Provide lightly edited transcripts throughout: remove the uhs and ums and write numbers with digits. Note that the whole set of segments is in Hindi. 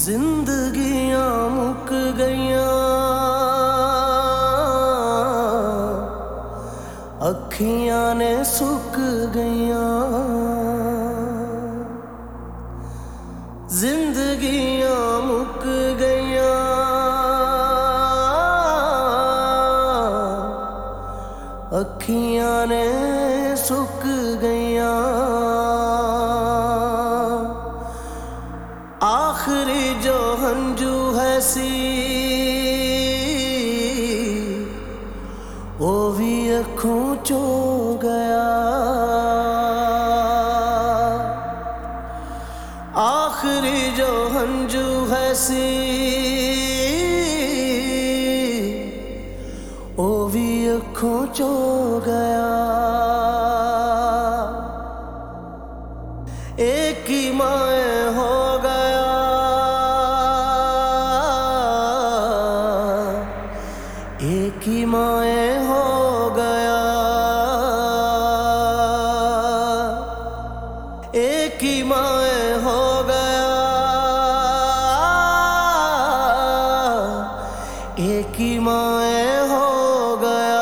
जिंदगियां मुक गईयां, अखियां ने सुक गईयां। जिंदगियां मुक गईयां, अखियां ने सुक गईयां। आखिरी जो हंजू है सी, वो भी अखों चो गया। आखिरी जो हंजू है सी, वो भी अखों चो गया। एक ही माए हो गया, एक ही माए हो गया। एक ही माए हो गया, एक ही माए हो गया।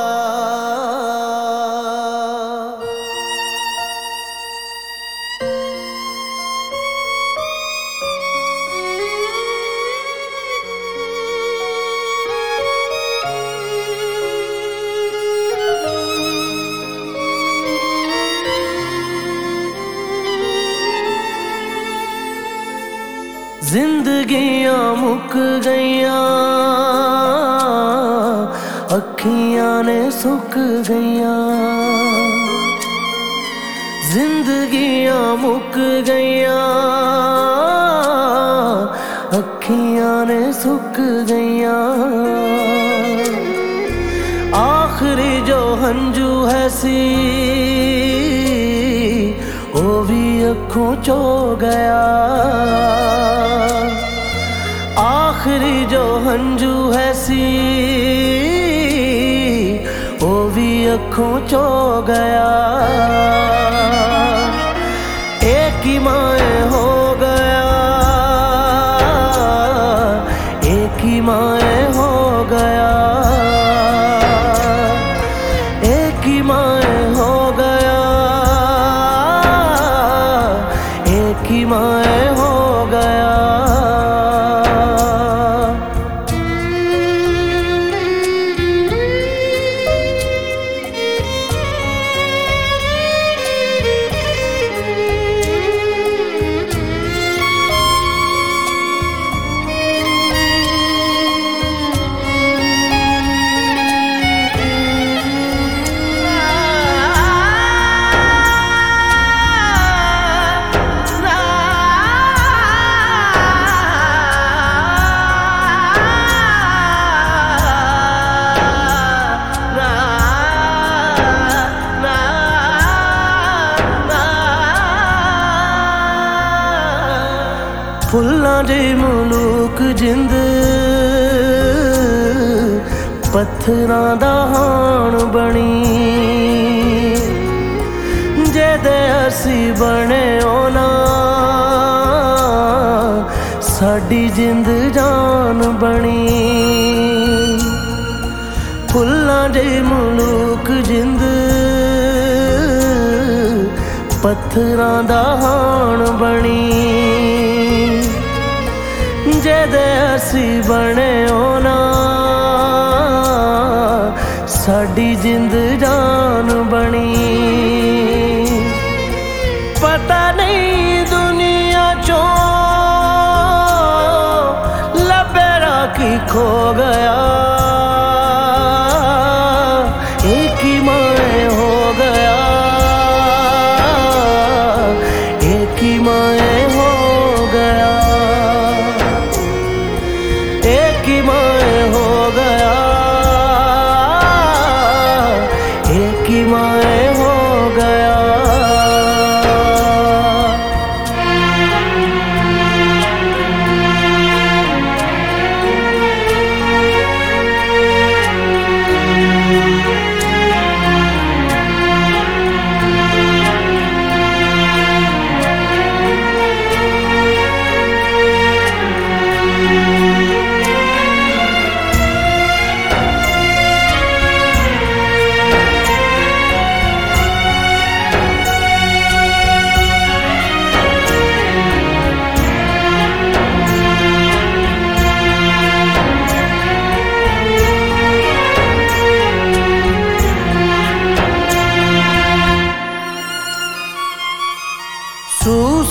जिंदगियां मुक गईयां, अखियां ने सुक गईयां। जिंदगियां मुक गईयां, अखियां ने सुक गईयां। आखिरी जो हंजू है सी, वो भी अखों चो गया। आखिरी जो हंजू है सी, वो भी अखों चो गया। एक ही माए हो गया, एक ही माए हो गया। एक ही माए हो गया, एक ही माए हो गया। फुल्लां दे मलूक जिंद, पत्थरां दा हाण बनी। जेदे असी बने होना, साडी जिंद जान बनी। फुल्लां दे मलूक जिंद, पत्थरां दा हाण बनी। जेदे असी बने होना, साडी जिंद जान बनी। पता नहीं दुनिया चो लबेरा की खो गया। एक ही माए हो गया, एक ही माए हो गया। एक ही माए हो गया, एक ही माए हो गया।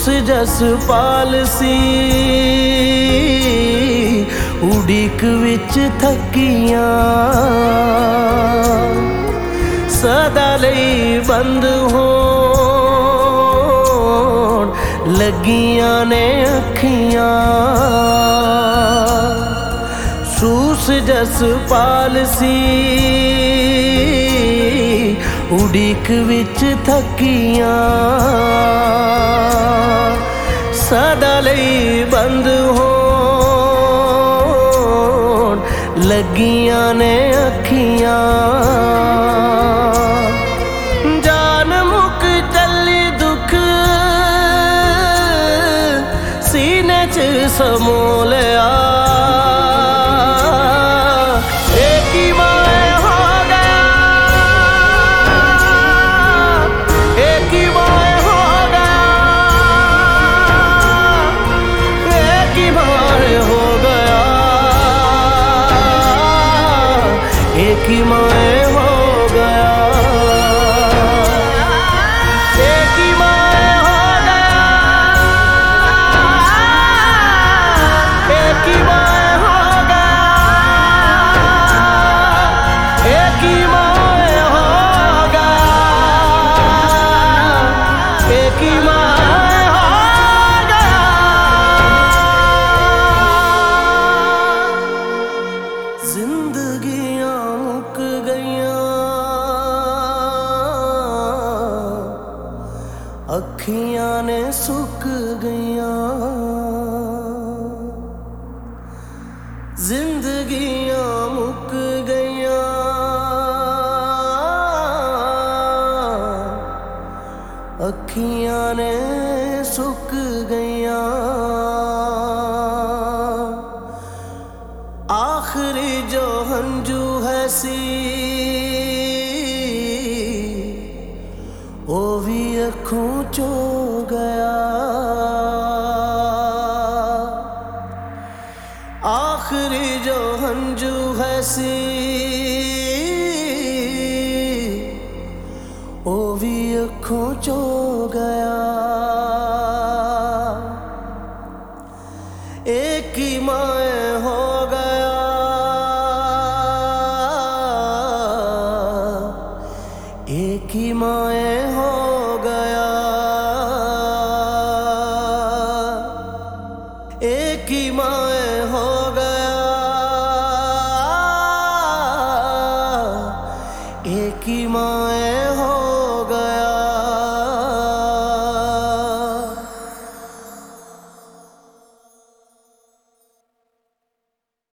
जस पालसी उड़ीक विच थकियां सदा लई बंद होण लगियां ने अखियां। सूस जस पालसी उड़ीक विच थकियां सदा लई बंद होण लगियां ने अखियां। जान मुक चली दुख सीने च समो लिया एक ही माए हो गया, एक ही माए हो गया, एक ही माए हो गया, एक ही माए हो गया, एक ही माए हो गया। जिंदगियां मुक गईयां अखियां ने सुक गईयां। जिंदगियां मुक गईयां अखियां ने सुक गईयां। आखिरी जो हंजू है सी ओ भी अखों चो गया। आखिरी जो हंजू है सी ओ भी अखों चो गया। एक ही माए हो गया, एक ही माए हो गया, एक ही माए हो गया, एक ही माए हो